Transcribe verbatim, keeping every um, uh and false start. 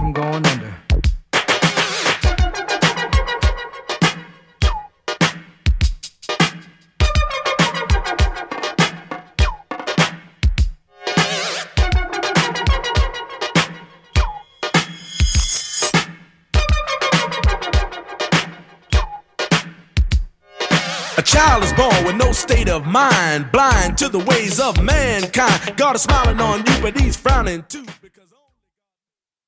I'm going under. A child is born with no state of mind, blind to the ways of mankind. God is smiling on you, but he's frowning too. Because